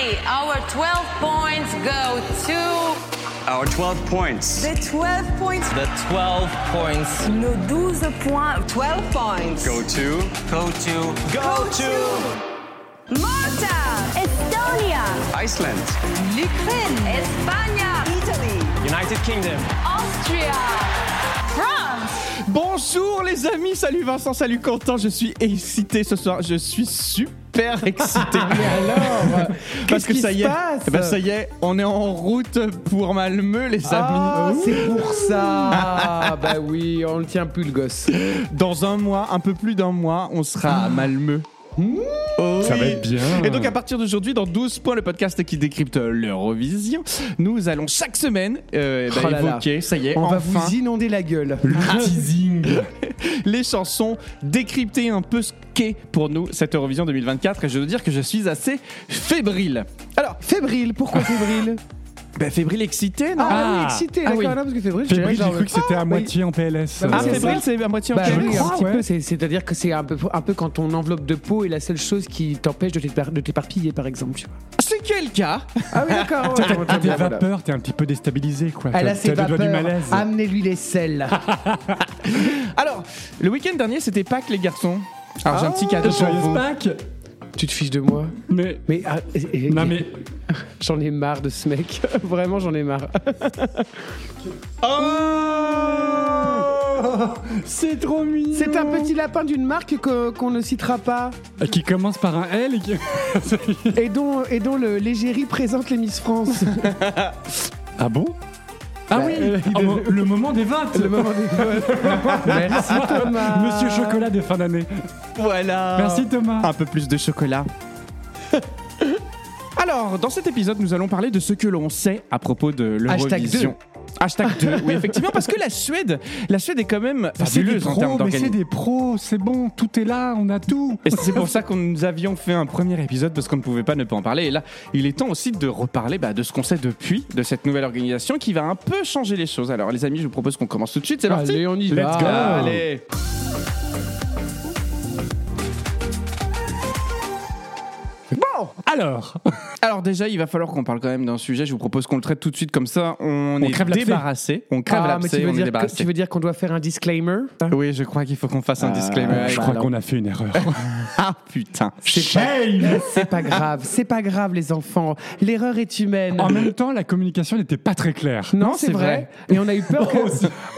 Finally, our 12 points go to... Our 12 points. The 12 points. The 12 points. Nos 12 points. 12 points. Go to Malta. Estonia, Iceland. L'Ukraine. Espagne. Italy. United Kingdom. Austria. France. Bonjour les amis, salut Vincent, salut Quentin, je suis excité ce soir, je suis super excité. Alors, parce que qu'est-ce ça qui y se est, passe eh ben, ça y est, on est en route pour Malmö les Ah, amis. c'est pour ça. Bah oui, on ne tient plus le gosse. Dans un mois, un peu plus d'un mois, on sera à Malmö. Oh, Ça oui. va être bien. Et donc à partir d'aujourd'hui, dans 12 points, le podcast qui décrypte l'Eurovision, nous allons chaque semaine Oh là là. évoquer, ça y est, On va enfin, vous inonder la gueule. Le teasing. les chansons, décrypter un peu ce qu'est pour nous cette Eurovision 2024. Et je veux dire que je suis assez fébrile. Alors, Fébrile, pourquoi fébrile fébrile excité, non? Ah, oui, excité, Ah d'accord, oui. non, parce que fébrile, Fébrile, j'ai genre, cru que c'était à oui. moitié en PLS. Bah, Ah, c'est fébrile, ça. c'est à moitié en Bah PLS. oui, un crois, petit ouais. peu, c'est-à-dire que c'est un peu quand ton enveloppe de peau est la seule chose qui t'empêche de t'éparpiller, par exemple. Tu vois. C'est quel cas? Ah oui, d'accord. ouais, T'as des voilà. vapeurs, t'es un petit peu déstabilisé, quoi. Elle a T'as ses le doigt du vapeurs. malaise. Amenez-lui les sels. Alors, le week-end dernier, c'était Pâques, les garçons. Alors, j'ai un petit cadeau pour Joyeuse vous. Pâques. Tu te fiches de moi. Mais Mais, non, mais j'en ai marre de ce mec. Vraiment, j'en ai marre. c'est trop mignon. C'est un petit lapin d'une marque qu'on ne citera pas Qui commence par un L et qui. et dont l'égérie présente les Miss France. Ah bon? Ah oui, le moment des votes. Le moment des votes. Merci Thomas. Monsieur Chocolat des fins d'année. Voilà. Merci Thomas. Un peu plus de chocolat. Alors, dans cet épisode, nous allons parler de ce que l'on sait à propos de l'Eurovision. Hashtag 2, oui, effectivement, parce que la Suède est quand même C'est des fabuleuse en termes pros, mais c'est d'organisation. des pros, c'est bon, tout est là, on a tout. Et c'est pour ça que nous avions fait un premier épisode, parce qu'on ne pouvait pas ne pas en parler. Et là, il est temps aussi de reparler de ce qu'on sait depuis, de cette nouvelle organisation qui va un peu changer les choses. Alors, les amis, je vous propose qu'on commence tout de suite. C'est parti. Allez, on y Let's va. go. Allez. Alors déjà, il va falloir qu'on parle quand même d'un sujet. Je vous propose qu'on le traite tout de suite comme ça. On est crève l'abcès. débarrassé. On crève Ah, mais l'abcès. On est tu débarrassé. veux dire qu'on doit faire un disclaimer? Oui, je crois qu'il faut qu'on fasse un disclaimer. Je crois qu'on a fait une erreur. Ah putain. Shame. C'est pas grave les enfants. L'erreur est humaine. En même temps, la communication n'était pas très claire. Non, c'est vrai. Et on a eu peur que...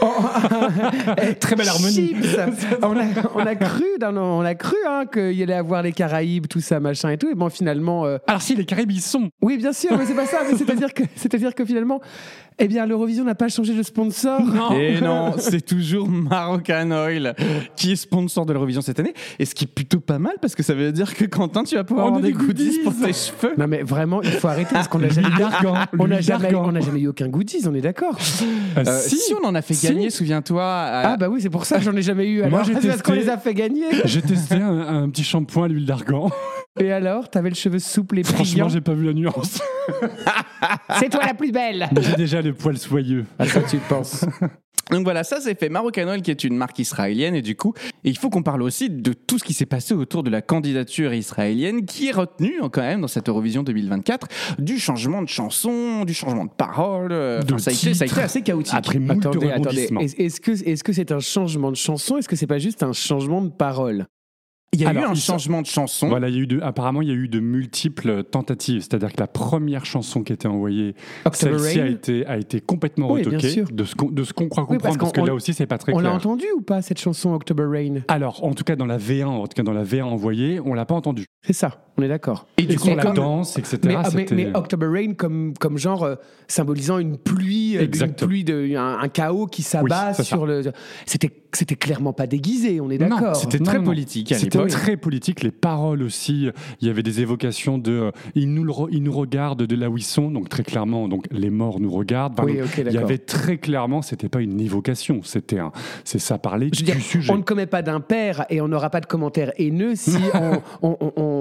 Très belle harmonie. Chips. on a cru qu'il y allait avoir les Caraïbes, tout ça, machin et tout. Et bon, finalement... Alors si, les Caraïbes, ils sont. Oui, bien sûr, mais c'est pas ça. Mais c'est-à-dire que finalement, eh bien, l'Eurovision n'a pas changé de sponsor. Et non, c'est toujours Moroccan Oil qui est sponsor de l'Eurovision cette année. Et ce qui est plutôt pas mal parce que ça veut dire que Quentin, tu vas pouvoir On avoir a des des goodies goodies. pour tes cheveux. Non, mais vraiment, il faut arrêter parce qu'on n'a jamais, on n'a jamais eu aucun goodies, on est d'accord. Si on en a fait gagner, souviens-toi. Ah bah oui, c'est pour ça que j'en ai jamais eu. Moi, Alors, j'ai c'est parce qu'on testé. les a fait gagner. J'ai testé un petit shampoing à l'huile d'argan. Et alors, t'avais le cheveu souple et Franchement, brillant. j'ai pas vu la nuance. C'est toi la plus belle. Mais j'ai déjà les poils soyeux. À ça, tu penses. Donc voilà, ça c'est fait. Moroccan Oil qui est une marque israélienne et du coup, il faut qu'on parle aussi de tout ce qui s'est passé autour de la candidature israélienne qui est retenue quand même dans cette Eurovision 2024, du changement de chanson, du changement de parole. Enfin, ça a été assez chaotique. Après moult Attendez. rebondissements. Est-ce que c'est un changement de chanson? Est-ce que c'est pas juste un changement de parole? Il y a eu Alors, un changement de chanson. Voilà, apparemment, il y a eu de multiples tentatives. C'est-à-dire que la première chanson qui a été envoyée, October celle-ci Rain a été complètement Oui, bien retoquée sûr. de ce qu'on croit Oui, comprendre, parce que là aussi, c'est pas très On l'a clair. entendu ou pas cette chanson October Rain? Alors, en tout cas, dans la V1 envoyée, on l'a pas entendu. C'est ça, on est d'accord. Et du coup, et la comme- danse, etc. Mais October Rain comme genre symbolisant une pluie, Exactement. un chaos qui s'abat Oui, c'est sur le. C'était clairement pas déguisé, on est Non, d'accord. C'était Non, très non. politique à C'était l'époque. très politique. Les paroles aussi, il y avait des évocations de ils nous regardent de là où ils sont, donc très clairement, donc les morts nous regardent. Enfin, Oui, donc, ok, il y d'accord. avait très clairement, c'était pas une évocation, c'est ça parlait Je veux du dire, sujet. on ne commet pas d'impair et on n'aura pas de commentaires haineux si on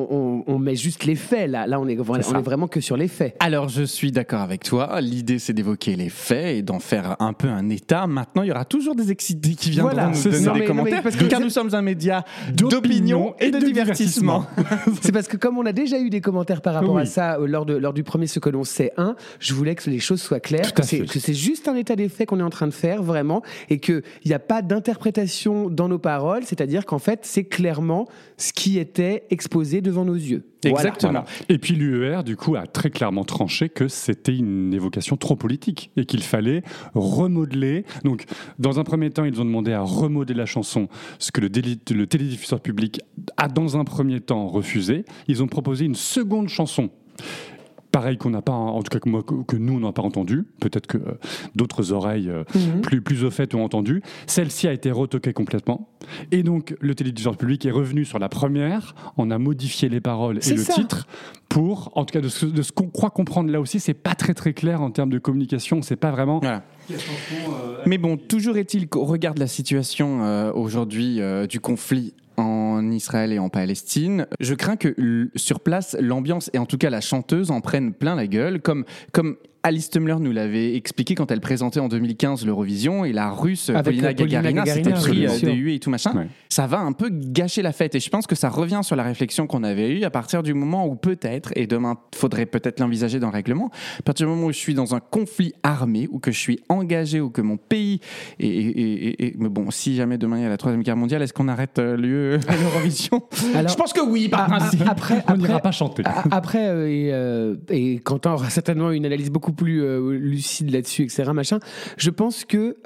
on met juste les faits. Là on est vraiment que sur les faits. Alors, je suis d'accord avec toi. L'idée, c'est d'évoquer les faits et d'en faire un peu un état. Maintenant, il y aura toujours des excités qui viendront nous donner des commentaires. Car nous sommes un média d'opinion et de divertissement. C'est parce que comme on a déjà eu des commentaires par rapport à ça lors du premier Ce que l'on sait 1, je voulais que les choses soient claires, que c'est juste un état des faits qu'on est en train de faire, vraiment, et qu'il n'y a pas d'interprétation dans nos paroles, c'est-à-dire qu'en fait, c'est clairement ce qui était exposé devant nos yeux. Exactement. Voilà. Et puis l'UER, du coup, a très clairement tranché que c'était une évocation trop politique et qu'il fallait remodeler. Donc, dans un premier temps, ils ont demandé à remodeler la chanson, ce que le télédiffuseur public a, dans un premier temps, refusé. Ils ont proposé une seconde chanson. Pareil qu'on n'a pas, en tout cas que nous on n'a pas entendu, peut-être que d'autres oreilles plus au fait ont entendu. Celle-ci a été retoquée complètement, et donc le télédiffuseur public est revenu sur la première, on a modifié les paroles et le titre pour, en tout cas de ce qu'on croit comprendre là aussi, c'est pas très très clair en termes de communication, c'est pas vraiment. Voilà. Mais bon, toujours est-il qu'au regard de la situation aujourd'hui du conflit en Israël et en Palestine, je crains que sur place, l'ambiance et en tout cas la chanteuse en prennent plein la gueule, comme Alice Tumler nous l'avait expliqué quand elle présentait en 2015 l'Eurovision, et la russe Polina Gagarina s'était pris des huées et tout machin. Ouais. Ça va un peu gâcher la fête, et je pense que ça revient sur la réflexion qu'on avait eue à partir du moment où peut-être, et demain il faudrait peut-être l'envisager dans le règlement, à partir du moment où je suis dans un conflit armé, ou que je suis engagé, ou que mon pays mais bon, si jamais demain il y a la 3e guerre mondiale, est-ce qu'on arrête l'Eurovision? Je pense que oui, par principe. On n'ira pas chanter. Après, et Quentin aura certainement une analyse beaucoup plus lucide là-dessus, etc. Machin. Je pense,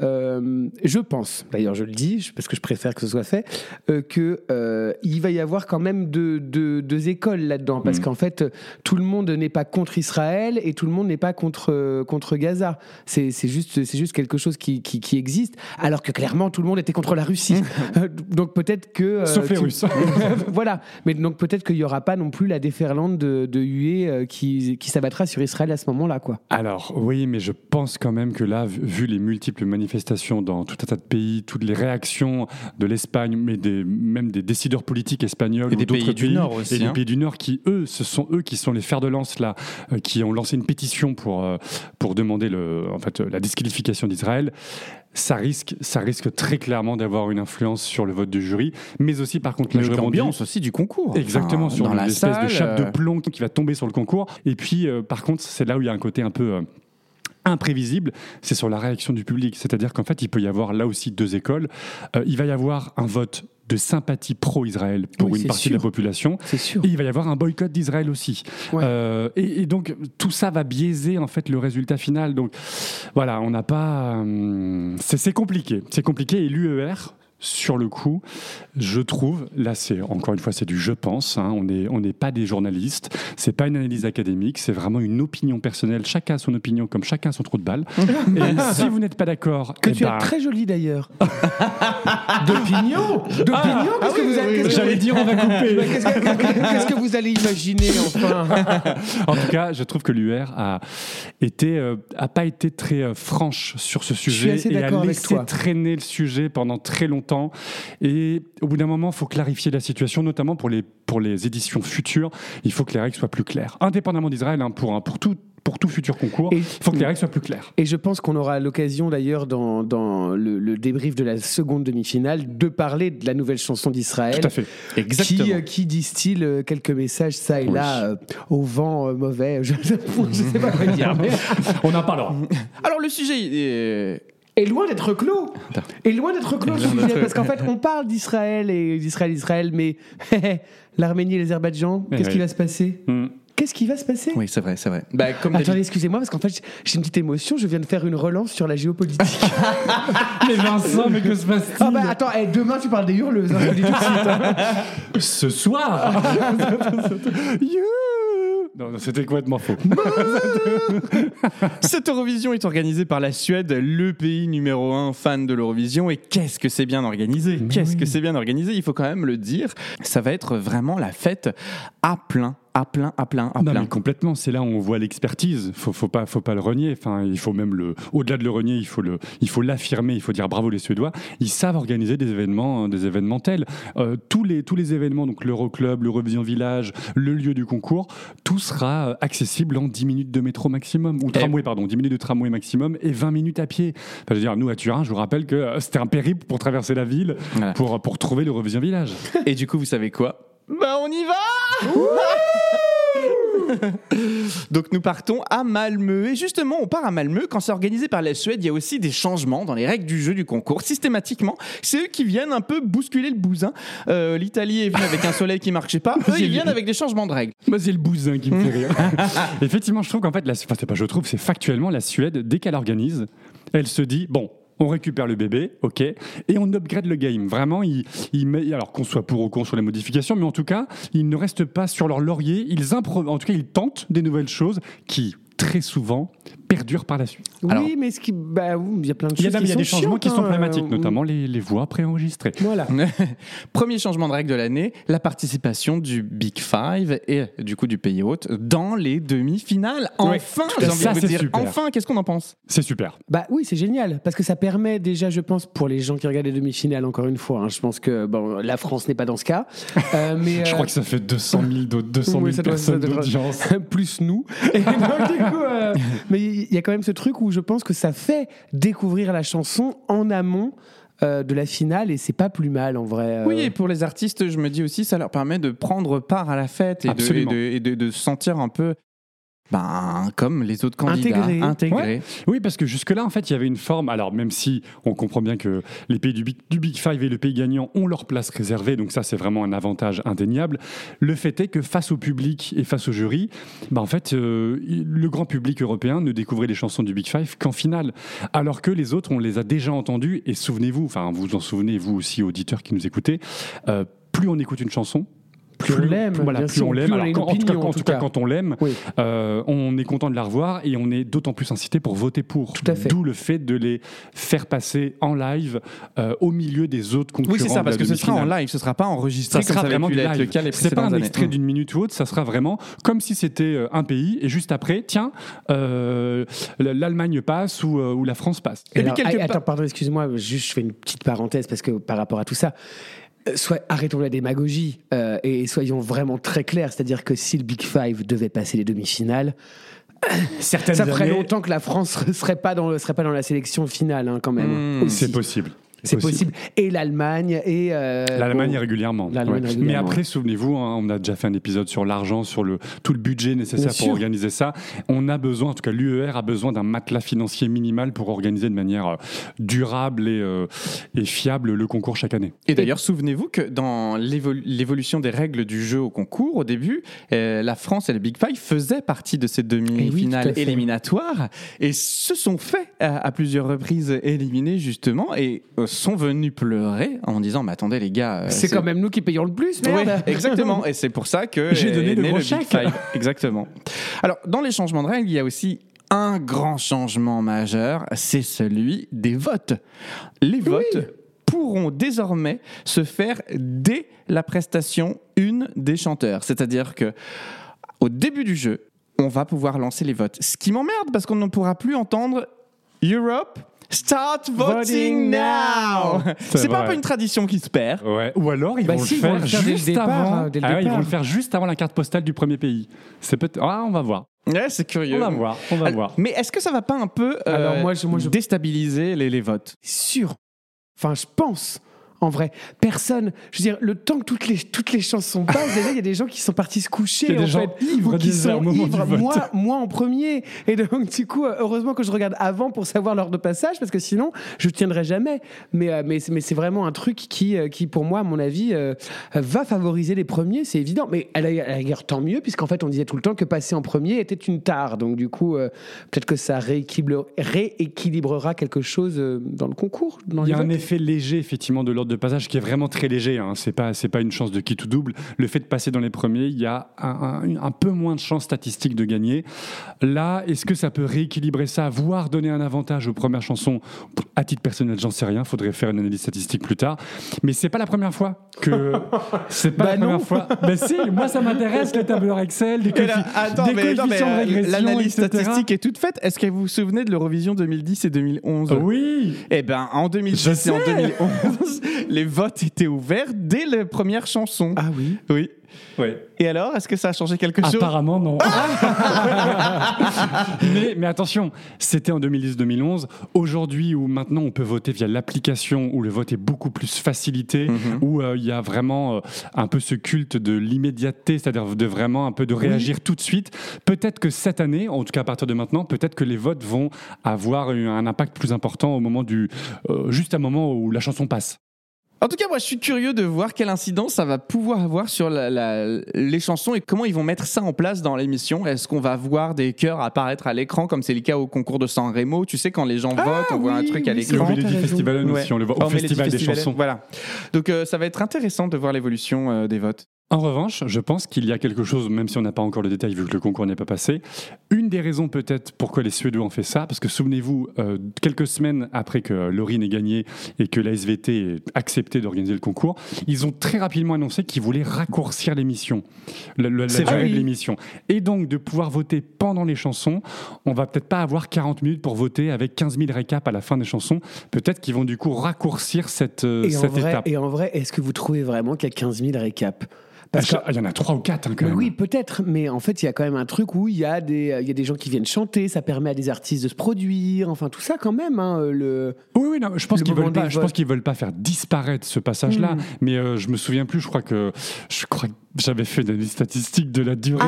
d'ailleurs je le dis parce que je préfère que ce soit fait, il va y avoir quand même deux écoles là-dedans, parce qu'en fait tout le monde n'est pas contre Israël et tout le monde n'est pas contre Gaza. C'est juste quelque chose qui existe, alors que clairement tout le monde était contre la Russie. Donc peut-être que sauf les Russes. Voilà, mais donc peut-être qu'il y aura pas non plus la déferlante de huées qui s'abattra sur Israël à ce moment-là, quoi. Alors oui, mais je pense quand même que là, vu les multiples manifestations dans tout un tas de pays, toutes les réactions de l'Espagne, mais même des décideurs politiques espagnols et ou des d'autres pays du Nord aussi, et des pays du Nord ce sont eux qui sont les fers de lance là, qui ont lancé une pétition pour demander la disqualification d'Israël. Ça risque très clairement d'avoir une influence sur le vote du jury, mais aussi par contre l'ambiance aussi du concours. Exactement, sur dans l'espèce de chape de plomb qui va tomber sur le concours. Et puis par contre, c'est là où il y a un côté un peu imprévisible, c'est sur la réaction du public. C'est-à-dire qu'en fait, il peut y avoir là aussi deux écoles. Il va y avoir un vote de sympathie pro-Israël pour une partie de la population. C'est sûr. Et il va y avoir un boycott d'Israël aussi. Ouais. Et donc, tout ça va biaiser en fait le résultat final. Donc, voilà, on n'a pas... C'est compliqué. C'est compliqué. Et l'UER, sur le coup, je trouve, là encore une fois c'est du je pense, hein, on n'est pas des journalistes, c'est pas une analyse académique, c'est vraiment une opinion personnelle, chacun a son opinion comme chacun a son trou de balle. Et si vous n'êtes pas d'accord... Que tu es très jolie d'ailleurs. D'opinion. Qu'est-ce que vous allez... J'allais dire on va couper. Qu'est-ce que vous allez imaginer enfin? En tout cas, je trouve que l'UR a pas été très franche sur ce sujet et a laissé traîner le sujet pendant très longtemps. Et au bout d'un moment, il faut clarifier la situation, notamment pour les éditions futures. Il faut que les règles soient plus claires. Indépendamment d'Israël, hein, pour tout futur concours, il faut que les règles soient plus claires. Et je pense qu'on aura l'occasion d'ailleurs dans le débrief de la seconde demi-finale de parler de la nouvelle chanson d'Israël. Tout à fait. Exactement. Qui distille quelques messages ça et là au vent mauvais. Je sais pas quoi dire. Mais... On en parlera. Alors le sujet est loin d'être clos. Parce qu'en fait, on parle d'Israël, mais l'Arménie et l'Azerbaïdjan, qu'est-ce qui va se passer? Qu'est-ce qui va se passer? Oui, c'est vrai. Attendez, excusez-moi, parce qu'en fait, j'ai une petite émotion. Je viens de faire une relance sur la géopolitique. Mais Vincent, mais que se passe-t-il? Attends, demain, tu parles des hurleuses. Je te dis tout de suite. Hein. Ce soir Non, c'était complètement faux. Cette Eurovision est organisée par la Suède, le pays numéro 1 fan de l'Eurovision. Et qu'est-ce que c'est bien organisé? Que c'est bien organisé, il faut quand même le dire. Ça va être vraiment la fête à plein à plein. Non, mais complètement. C'est là où on voit l'expertise. Faut pas le renier. Enfin, il faut même au-delà de le renier, il faut l'affirmer. Il faut dire bravo les Suédois. Ils savent organiser des événements tels. Tous les événements, donc l'Euroclub, l'Eurovision Village, le lieu du concours, tout sera accessible en 10 minutes de métro maximum, ou tramway, 10 minutes de tramway maximum et 20 minutes à pied. Enfin, je veux dire, nous à Turin, je vous rappelle que c'était un périple pour traverser la ville, voilà, pour trouver l'Eurovision Village. Et du coup, vous savez quoi ? On y va. Donc nous partons à Malmö. Et justement, on part à Malmö. Quand c'est organisé par la Suède, il y a aussi des changements dans les règles du jeu du concours. Systématiquement, c'est eux qui viennent un peu bousculer le bousin. L'Italie est venue avec un soleil qui ne marchait pas. Eux, ils viennent avec des changements de règles. Moi, c'est le bousin qui me fait rire. Effectivement, je trouve qu'en fait, c'est factuellement la Suède, dès qu'elle organise, elle se dit, bon, on récupère le bébé, ok, et on upgrade le game. Vraiment, alors qu'on soit pour ou contre sur les modifications, mais en tout cas, ils ne restent pas sur leur laurier. Ils tentent des nouvelles choses qui, très souvent, perdurent par la suite. Oui, alors, mais il y a plein de choses. Il y a des changements qui sont problématiques, notamment les voix préenregistrées. Voilà. Premier changement de règle de l'année, la participation du Big Five et du coup du pays hôte dans les demi-finales. Enfin, j'ai envie de vous dire, enfin, qu'est-ce qu'on en pense ? C'est super. Bah oui, c'est génial, parce que ça permet déjà, je pense, pour les gens qui regardent les demi-finales, encore une fois, je pense que la France n'est pas dans ce cas. Mais, je crois que ça fait 200 000 personnes d'audience. Plus nous. Et donc, du coup, mais il y a quand même ce truc où je pense que ça fait découvrir la chanson en amont de la finale, et c'est pas plus mal en vrai. Oui, et pour les artistes, je me dis aussi, ça leur permet de prendre part à la fête et de sentir un peu comme les autres candidats, intégrés. Ouais. Oui, parce que jusque-là, en fait, il y avait une forme. Alors, même si on comprend bien que les pays du Big Five et le pays gagnant ont leur place réservée, donc ça, c'est vraiment un avantage indéniable. Le fait est que face au public et face au jury, en fait, le grand public européen ne découvrait les chansons du Big Five qu'en finale, alors que les autres, on les a déjà entendues. Et souvenez-vous, vous en souvenez, vous aussi, auditeurs qui nous écoutez, plus on écoute une chanson, plus on l'aime, plus on l'aime. Alors, en tout cas, quand on l'aime, oui, on est content de la revoir et on est d'autant plus incité pour voter pour. Tout à fait. D'où le fait de les faire passer en live au milieu des autres concurrents. Oui, c'est ça, parce que ce sera en live, ce sera pas enregistré. Ça sera vraiment du live. Le cas les c'est pas un années. extrait d'une minute ou autre, ça sera vraiment comme si c'était un pays et juste après, tiens, l'Allemagne passe ou la France passe. Attends, pardon, excuse-moi, juste je fais une petite parenthèse parce que par rapport à tout ça. Arrêtons la démagogie et soyons vraiment très clairs, c'est-à-dire que si le Big Five devait passer les demi-finales, ça ferait longtemps que la France ne serait pas dans la sélection finale quand même. C'est possible. C'est possible. Et l'Allemagne et l'Allemagne régulièrement. Mais après, souvenez-vous, on a déjà fait un épisode sur l'argent, sur tout le budget nécessaire pour organiser ça. On a besoin, en tout cas l'UER a besoin d'un matelas financier minimal pour organiser de manière durable et fiable le concours chaque année. Et d'ailleurs, souvenez-vous que dans l'évolution des règles du jeu au concours, au début, la France et le Big Five faisaient partie de ces demi-finales éliminatoires et se sont fait à plusieurs reprises éliminer justement et sont venus pleurer en disant mais attendez les gars, c'est quand même nous qui payons le plus, merde. Oui, exactement, et c'est pour ça que j'ai donné le gros chèque. Exactement. Alors dans les changements de règles, il y a aussi un grand changement majeur, c'est celui des votes. Les votes pourront désormais se faire dès la prestation 1 des chanteurs, c'est-à-dire que au début du jeu, on va pouvoir lancer les votes. Ce qui m'emmerde parce qu'on ne pourra plus entendre Europe Start voting now. C'est pas un peu une tradition qui se perd. Ouais. Ou alors ils vont le faire juste avant. Ils vont le faire juste avant la carte postale du premier pays. C'est peut-être. On va voir. Ouais, c'est curieux. On va voir. Mais est-ce que ça va pas un peu déstabiliser les votes ? Sûr. Enfin, je pense. En vrai, personne. Je veux dire, le temps que toutes les chansons passent, déjà, il y a des gens qui sont partis se coucher. Il y a des gens ivres qui sont au moment du vote. Moi en premier. Et donc, du coup, heureusement que je regarde avant pour savoir l'heure de passage, parce que sinon, je ne tiendrai jamais. Mais c'est vraiment un truc qui, pour moi, à mon avis, va favoriser les premiers, c'est évident. Mais à la rigueur, tant mieux, puisqu'en fait, on disait tout le temps que passer en premier était une tare. Donc, du coup, peut-être que ça rééquilibrera quelque chose dans le concours. Il y a un effet léger, effectivement, de l'ordre de passage qui est vraiment très léger. Hein. C'est pas une chance de quitte ou double. Le fait de passer dans les premiers, il y a un peu moins de chances statistiques de gagner. Là, est-ce que ça peut rééquilibrer ça, voire donner un avantage aux premières chansons? À titre personnel, j'en sais rien. Faudrait faire une analyse statistique plus tard. Mais c'est pas la première fois que. C'est pas la première fois. Mais si, moi ça m'intéresse les tableurs Excel, des coefficients de régression, l'analyse etc. statistique est toute faite. Est-ce que vous vous souvenez de l'Eurovision 2010 et 2011? Oui. Eh ben, en 2010 et en 2011, les votes étaient ouverts dès la première chanson. Ah oui. Oui. Ouais. Et alors, est-ce que ça a changé quelque chose? Apparemment, non. mais attention, c'était en 2010-2011. Aujourd'hui, où maintenant on peut voter via l'application, où le vote est beaucoup plus facilité, où il y a vraiment un peu ce culte de l'immédiateté, c'est-à-dire de vraiment un peu de réagir tout de suite. Peut-être que cette année, en tout cas à partir de maintenant, peut-être que les votes vont avoir un impact plus important au moment juste à un moment où la chanson passe. En tout cas, moi, je suis curieux de voir quelle incidence ça va pouvoir avoir sur les chansons et comment ils vont mettre ça en place dans l'émission. Est-ce qu'on va voir des chœurs apparaître à l'écran, comme c'est le cas au concours de San Remo? Tu sais, quand les gens votent, on voit un truc à Le l'écran. Melody Festival aussi, on le voit au Festival des chansons. Voilà. Donc, ça va être intéressant de voir l'évolution des votes. En revanche, je pense qu'il y a quelque chose, même si on n'a pas encore le détail vu que le concours n'est pas passé, une des raisons peut-être pourquoi les Suédois ont fait ça, parce que souvenez-vous, quelques semaines après que Loreen ait gagné et que la SVT ait accepté d'organiser le concours, ils ont très rapidement annoncé qu'ils voulaient raccourcir l'émission, la durée de l'émission. Et donc de pouvoir voter pendant les chansons, on va peut-être pas avoir 40 minutes pour voter avec 15 000 récaps à la fin des chansons, peut-être qu'ils vont du coup raccourcir cette étape. Et en vrai, est-ce que vous trouvez vraiment qu'il y a 15 000 récaps? Il y en a 3 ou 4 quand même. Oui, peut-être, mais en fait, il y a quand même un truc où il y a des gens qui viennent chanter, ça permet à des artistes de se produire, enfin tout ça quand même. Oui, non, je pense qu'ils veulent pas faire disparaître ce passage-là, mais je me souviens plus, je crois que j'avais fait des statistiques de la durée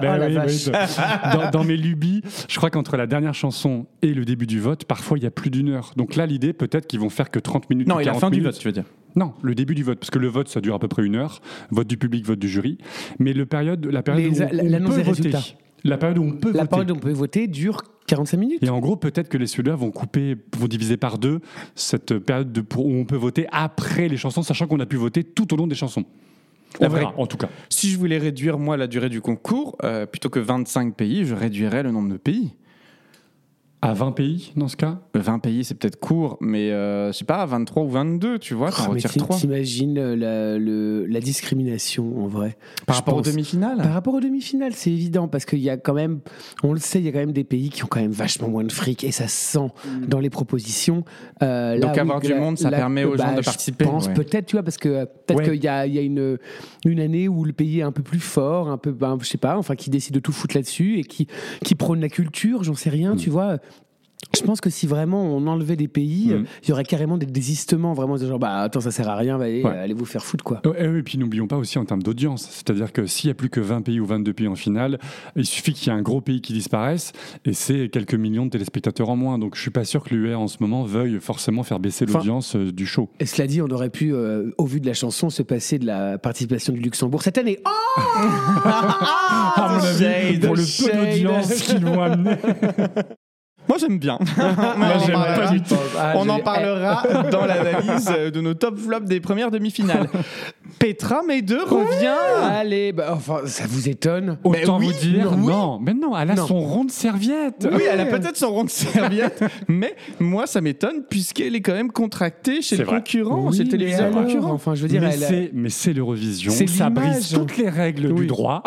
dans mes lubies. Je crois qu'entre la dernière chanson et le début du vote, parfois il y a plus d'1 heure. Donc là, l'idée, peut-être qu'ils vont faire que 30 minutes. Non, et la fin minutes. du vote, tu veux dire? Non, le début du vote, parce que le vote, ça dure à peu près 1 heure. Vote du public, vote du jury. Mais la période où on peut voter. La période où on peut voter dure 45 minutes. Et en gros, peut-être que les Suédois vont diviser par 2 cette période où on peut voter après les chansons, sachant qu'on a pu voter tout au long des chansons. On verra, en tout cas. Si je voulais réduire, moi, la durée du concours, plutôt que 25 pays, je réduirais le nombre de pays. À 20 pays, dans ce cas? 20 pays, c'est peut-être court, mais je sais pas, 23 ou 22, tu vois, t'en retires 3. T'imagines la discrimination, en vrai. Par rapport aux demi-finales? Par rapport aux demi-finales, c'est évident, parce qu'il y a quand même, on le sait, il y a quand même des pays qui ont quand même vachement moins de fric, et ça se sent dans les propositions. Donc avoir du monde, ça permet aux gens de participer. Je pense peut-être, tu vois, parce que peut-être qu'il y a une année où le pays est un peu plus fort, un peu, je sais pas, enfin, qui décide de tout foutre là-dessus, et qui prône la culture, j'en sais rien, tu vois. Je pense que si vraiment on enlevait des pays, il y aurait carrément des désistements, vraiment genre attends, ça sert à rien, allez vous faire foutre quoi. Et puis n'oublions pas aussi en termes d'audience, c'est-à-dire que s'il n'y a plus que 20 pays ou 22 pays en finale, il suffit qu'il y ait un gros pays qui disparaisse et c'est quelques millions de téléspectateurs en moins. Donc je suis pas sûr que l'UR en ce moment veuille forcément faire baisser l'audience du show. Et cela dit, on aurait pu, au vu de la chanson, se passer de la participation du Luxembourg cette année. À mon avis, pour le peu d'audience qu'ils vont amener. Moi, j'aime bien. On en parlera dans l'analyse de nos top flops des premières demi-finales. Petra Mede revient. Allez, enfin, ça vous étonne? Autant vous dire, non, elle a son rond de serviette. Oui, elle a peut-être son rond de serviette, mais moi, ça m'étonne puisqu'elle est quand même contractée chez le concurrent, chez le téléviseur concurrent. Enfin, je veux dire, mais c'est l'Eurovision, ça brise toutes les règles du droit.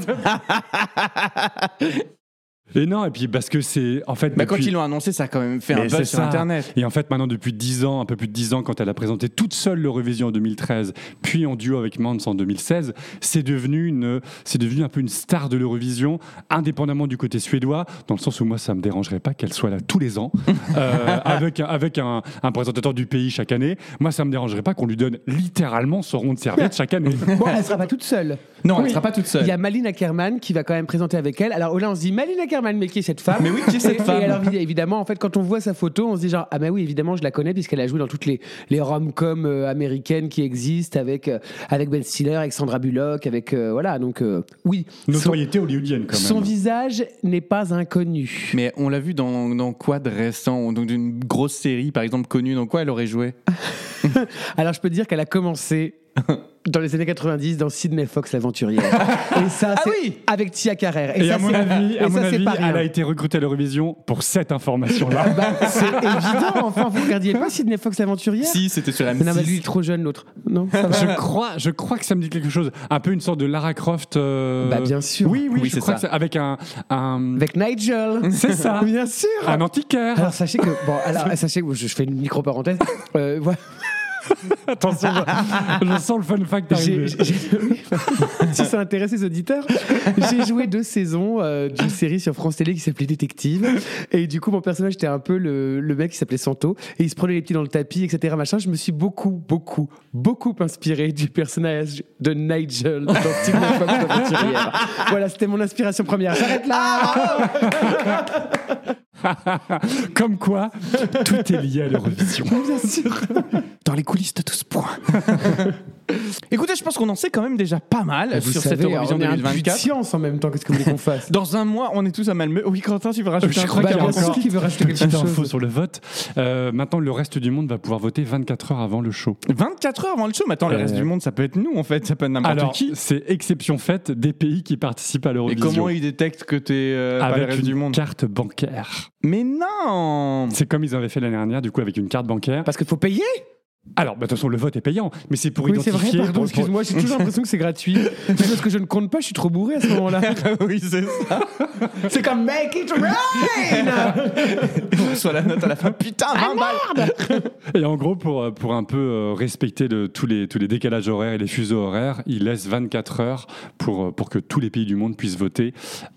Et non, et puis parce que c'est en fait. Quand ils l'ont annoncé, ça a quand même fait un buzz sur Internet. Et en fait, maintenant, depuis 10 ans, un peu plus de 10 ans, quand elle a présenté toute seule l'Eurovision en 2013, puis en duo avec Måns en 2016, c'est devenu un peu une star de l'Eurovision, indépendamment du côté suédois, dans le sens où moi, ça me dérangerait pas qu'elle soit là tous les ans, avec un présentateur du pays chaque année. Moi, ça me dérangerait pas qu'on lui donne littéralement son rond de serviette chaque année. Bon, elle sera pas toute seule. Non, elle sera pas toute seule. Il y a Malin Ackerman qui va quand même présenter avec elle. Alors là, on se dit Malin Ackerman, mais qui est cette femme? Mais oui, qui est cette femme? Et alors, évidemment, en fait, quand on voit sa photo, on se dit genre ah oui, évidemment, je la connais puisqu'elle a joué dans toutes les rom-coms américaines qui existent avec Ben Stiller, avec Sandra Bullock, avec voilà. Donc oui. Notoriété hollywoodienne quand même. Son visage n'est pas inconnu. Mais on l'a vu dans quoi de récent? Dans une grosse série, par exemple, connue. Dans quoi elle aurait joué? Alors je peux te dire qu'elle a commencé dans les années 90 dans Sydney Fox l'aventurière. Et ça, c'est avec Tia Carrère. Et ça, à mon avis, c'est pas rien. elle a été recrutée à l'Eurovision pour cette information-là. C'est évident, enfin, vous regardiez pas Sydney Fox l'aventurière? Si, c'était sur M6. Non, mais lui, il est trop jeune, l'autre. Non, ça va. Je crois que ça me dit quelque chose. Un peu une sorte de Lara Croft. Bah, bien sûr. Oui, Oui, je c'est crois ça. que avec un. Avec Nigel. C'est ça. Bien sûr. Un antiquaire. Alors, sachez que, je fais une micro-parenthèse. Voilà. Attention, je sens le fun fact arriver. Si ça intéresse les auditeurs, j'ai joué 2 saisons d'une série sur France Télé qui s'appelait Détective. Et du coup, mon personnage était un peu le mec qui s'appelait Santo. Et il se prenait les pieds dans le tapis, etc. Machin. Je me suis beaucoup inspiré du personnage de Nigel dans Sydney Fox l'aventurière. Voilà, c'était mon inspiration première. J'arrête là. Comme quoi, tout est lié à l'Eurovision. Bien sûr. Dans les coulisses de tout ce point. Écoutez, je pense qu'on en sait quand même déjà pas mal sur cette Eurovision on est un puits de 2024. science en même temps. Qu'est-ce que vous voulez qu'on fasse? Dans un mois, on est tous à Malmö. Oui, Quentin, tu veux rajouter un truc qu'il y a avant encore qui veut rajouter quelque petite chose. info sur le vote. Maintenant, le reste du monde va pouvoir voter 24 heures avant le show. 24 heures avant le show. Mais attends, le reste du monde, ça peut être nous en fait. Ça peut être n'importe Alors, qui. c'est exception faite des pays qui participent à Et l'Eurovision. comment ils détectent que t'es pas le Avec reste du une monde? carte bancaire. Mais non. C'est comme ils avaient fait l'année dernière, du coup, avec une carte bancaire. Parce qu'il faut payer. Alors, de toute façon, le vote est payant, mais c'est pour Oui, c'est identifier. vrai, pardon, pour- excuse-moi, j'ai toujours l'impression que c'est gratuit. Mais parce que je ne compte pas, je suis trop bourré à ce moment-là. Oui, c'est ça. C'est comme Make it rain. On reçoit la note à la fin. Putain, 20 balles. Et en gros, pour un peu respecter tous les décalages horaires et les fuseaux horaires, ils laissent 24 heures pour que tous les pays du monde puissent voter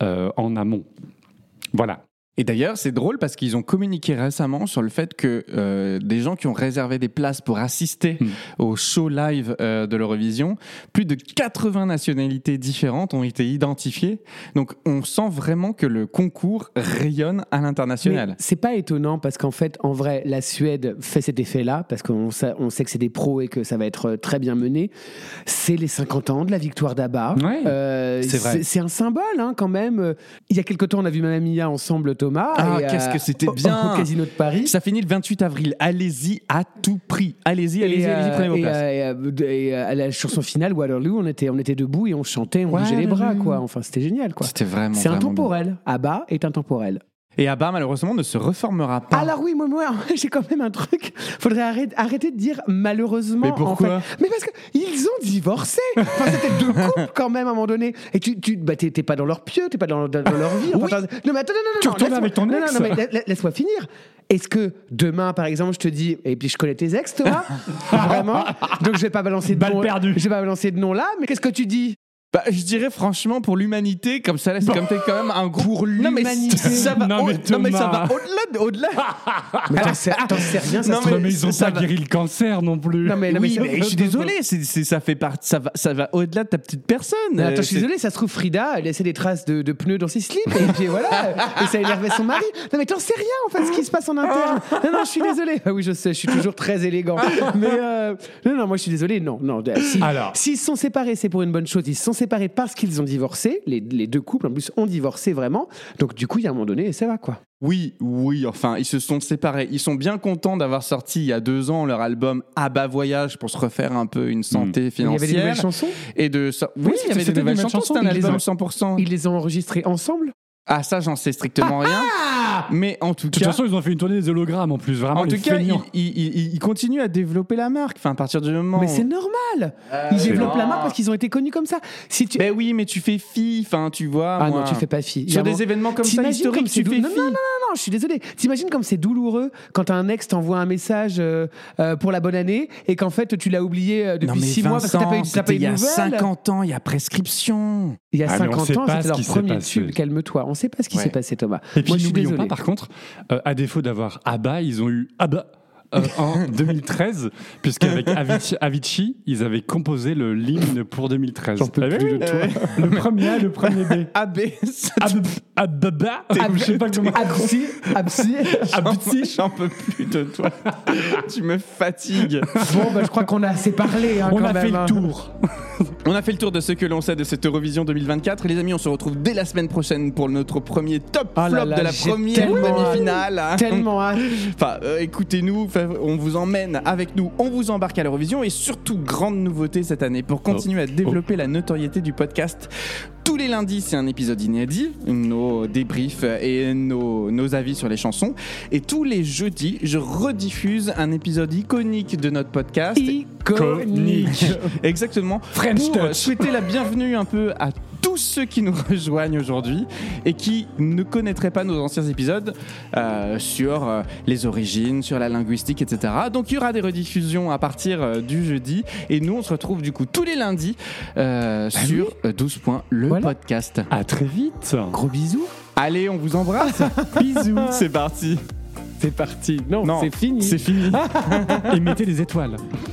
en amont. Voilà. Et d'ailleurs, c'est drôle parce qu'ils ont communiqué récemment sur le fait que des gens qui ont réservé des places pour assister au show live de l'Eurovision, plus de 80 nationalités différentes ont été identifiées. Donc, on sent vraiment que le concours rayonne à l'international. Mais c'est pas étonnant parce qu'en fait, en vrai, la Suède fait cet effet-là parce qu'on sait que c'est des pros et que ça va être très bien mené. C'est les 50 ans de la victoire d'ABBA. Ouais, c'est vrai. C'est un symbole hein, quand même. Il y a quelque temps, on a vu Mamma Mia ensemble, Thomas. Ah, et, qu'est-ce que c'était bien au Casino de Paris. Ça finit le 28 avril. Allez-y à tout prix. Allez-y, prenez vos places. Et à la chanson finale, Waterloo, on était debout et on chantait, on bougeait les bras, quoi. Enfin, c'était génial, quoi. C'était vraiment. C'est vraiment intemporel. ABBA est intemporel. Et ABBA, malheureusement, ne se reformera pas. Alors oui, moi, j'ai quand même un truc. Faudrait arrêter de dire malheureusement. Mais pourquoi en fait. Mais parce qu'ils ont divorcé. Enfin, c'était 2 couples quand même à un moment donné. Et t'es pas dans leur pieu, t'es pas dans leur vie. Enfin, non, mais attends, non. Tu retournes laisse-moi- avec ton ex. Non, mais laisse-moi finir. Est-ce que demain, par exemple, je te dis, et puis je connais tes ex, Thomas, vraiment, donc je vais pas balancer de Balle nom. perdue. Je vais pas balancer de nom là. Mais qu'est-ce que tu dis? Bah, je dirais franchement pour l'humanité, comme ça, là, c'est comme t'es quand même un gros. Pour l'humanité. ça va, Non, mais non, mais ça Thomas. va au-delà. Mais t'en sais rien, ça Non, se mais Mais ils ont ça pas va- guéri le cancer non plus. Non, mais Oui, ça- mais je suis désolé, ça fait partie, ça va au-delà de ta petite personne. Mais attends, je suis C'est- désolé, ça se trouve, Frida, elle laissait des traces de pneus dans ses slips, et puis voilà, et ça énervait son mari. Non, mais t'en sais rien, en fait, ce qui se passe en interne. Non, je suis désolé. Ah oui, je sais, je suis toujours très élégant. Mais non, moi, je suis désolé, non. Alors. S'ils se sont séparés, c'est pour une bonne chose. Ils se sont séparés parce qu'ils ont divorcé. Les 2 couples, en plus, ont divorcé vraiment. Donc, du coup, il y a un moment donné, ça va, quoi. Oui, enfin, ils se sont séparés. Ils sont bien contents d'avoir sorti il y a 2 ans leur album ABBA Voyage pour se refaire un peu une santé Il y financière. avait des nouvelles chansons. Et de ça. Oui, il y avait c'était des nouvelles des chansons. chansons. C'était un Ils les album ont- 100%. Ils les ont enregistrés ensemble. Ah, ça, j'en sais strictement rien. Mais en tout De toute cas. façon, ils ont fait une tournée des hologrammes en plus, vraiment. En tout les cas, feignants. ils continuent à développer la marque. Enfin, à partir du moment. Mais c'est normal. Ils développent la marque parce qu'ils ont été connus comme ça. Si tu... Ben oui, mais tu fais fi. Enfin, tu vois. Ah moi. non, tu fais pas fi. Sur des événements comme ça T'imagines historiques, comme c'est tu fais non, fi. non, je suis désolé. T'imagines comme c'est douloureux quand un ex t'envoie un message pour la bonne année et qu'en fait tu l'as oublié Non, depuis mais 6 mois parce que t'as pas eu c'était de il y a nouvelles. 50 ans, il y a prescription. Il y a Ah, mais on 50 sait ans, pas c'était ce leur qui s'est premier passé. tube. Calme-toi. On sait pas ce qui Ouais. s'est passé, Thomas. Et puis Moi, je suis n'oublions désolé. pas, par contre, à défaut d'avoir ABBA, ils ont eu ABBA en 2013, puisqu'avec Avicii, ils avaient composé l'hymne pour 2013. J'en peux Ah, plus oui, de toi. Le premier A, le premier B. AB. ABBA, je sais pas comment. Absi. J'en peux plus de toi. Tu me fatigues. Bon, je crois qu'on a assez parlé. Hein, On quand a fait même, hein. le tour. On a fait le tour de ce que l'on sait de cette Eurovision 2024. Les amis, on se retrouve dès la semaine prochaine pour notre premier top Oh là flop là, de la j'ai première tellement demi-finale. Tellement hâte. Enfin, écoutez-nous, on vous emmène avec nous, on vous embarque à l'Eurovision et surtout, grande nouveauté cette année pour continuer à développer la notoriété du podcast. Tous les lundis, c'est un épisode inédit, nos débriefs et nos avis sur les chansons. Et tous les jeudis, je rediffuse un épisode iconique de notre podcast. Iconique. Exactement. French pour touch. souhaiter la bienvenue un peu à tous ceux qui nous rejoignent aujourd'hui et qui ne connaîtraient pas nos anciens épisodes sur les origines, sur la linguistique, etc. Donc il y aura des rediffusions à partir du jeudi et nous on se retrouve du coup tous les lundis sur 12 points, le podcast. À très vite. Gros bisous. Allez, on vous embrasse. Bisous. C'est parti. C'est parti. Non, c'est fini. C'est fini. Et mettez des étoiles.